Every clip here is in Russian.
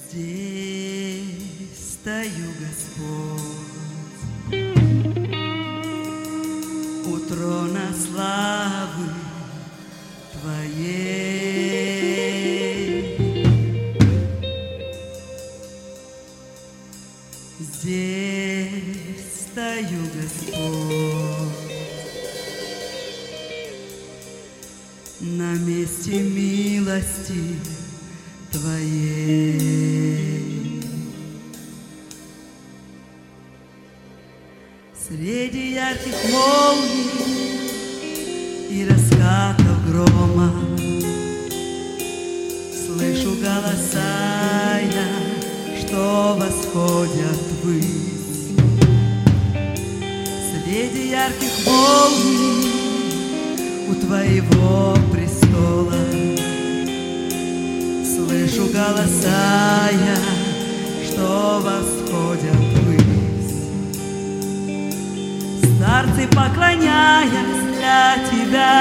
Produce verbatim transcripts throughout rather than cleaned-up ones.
Здесь стою, Господь, у трона славы Твоей. Здесь стою, Господь, на месте милости Твоей. Среди ярких молний и раскатов грома слышу голоса я, что восходят ввысь. Среди ярких молний у Твоего престола слышу голоса я, что восходят ввысь. Старцы, поклоняясь для Тебя,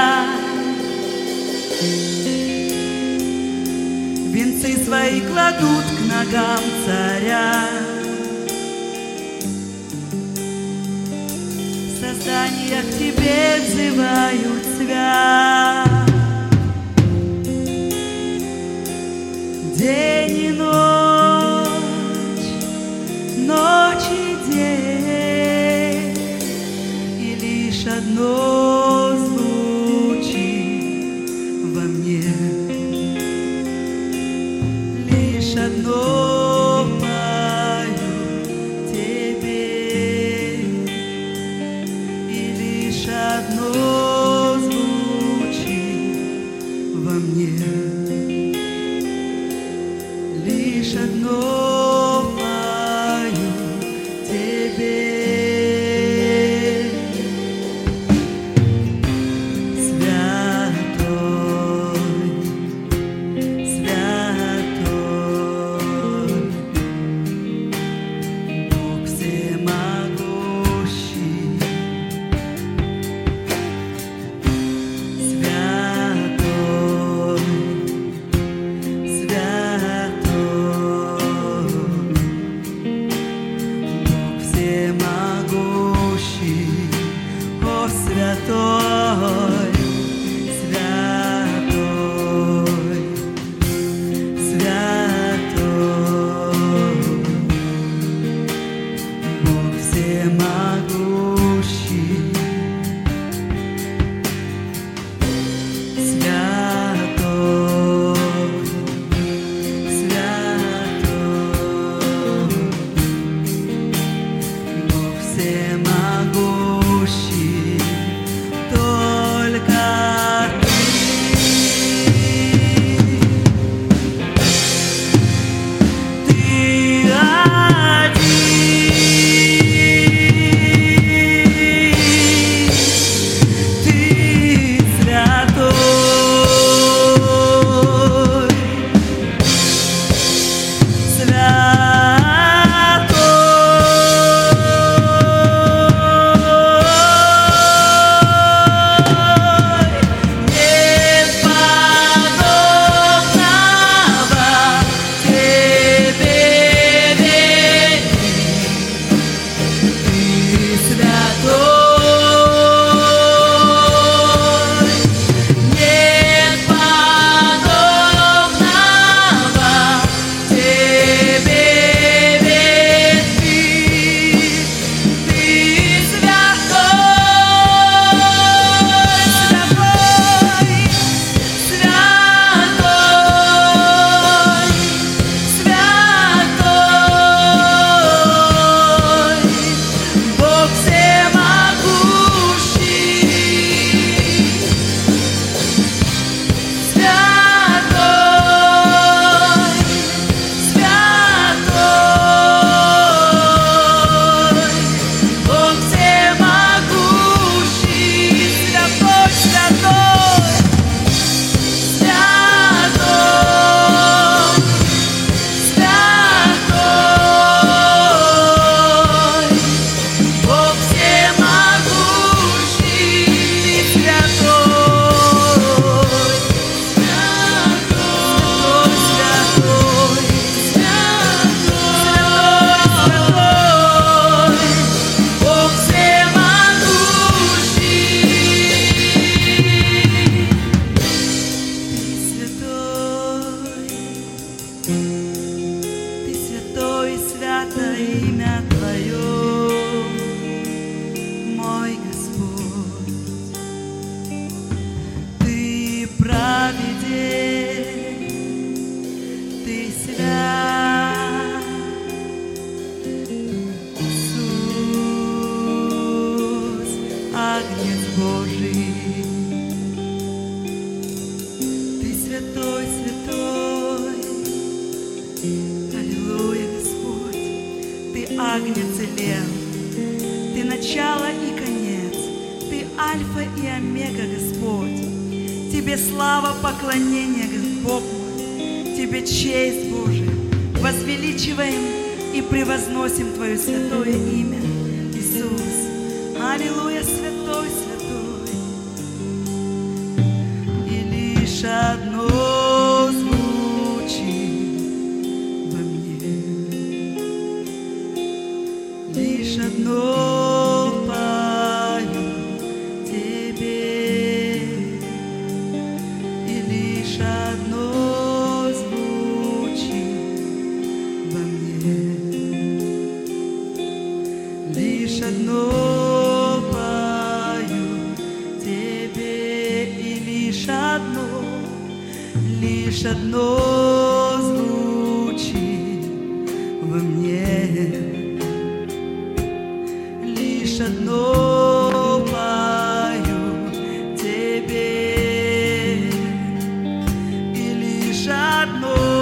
венцы свои кладут к ногам царя. Создания к Тебе взывают свят. День и ночь, ночь и день, и лишь одно звучит во мне, лишь одно пою Тебе, и лишь одно звучит во мне. Лишь одно пою Тебе. Святой, святой, Бог всемогущий, святой, святой, агнец и лев. Ты начало и конец, Ты альфа и омега, Господь. Тебе слава, поклонение, Бог мой. Тебе честь, Божия. Возвеличиваем и превозносим Твое святое имя, Иисус. Аллилуйя, святой, святой. И лишь одно звучит во мне, лишь одно пою Тебе, и лишь одно звучит во мне, лишь одно пою Тебе, и лишь одно, лишь одно звучит во мне, лишь одно пою Тебе, и лишь одно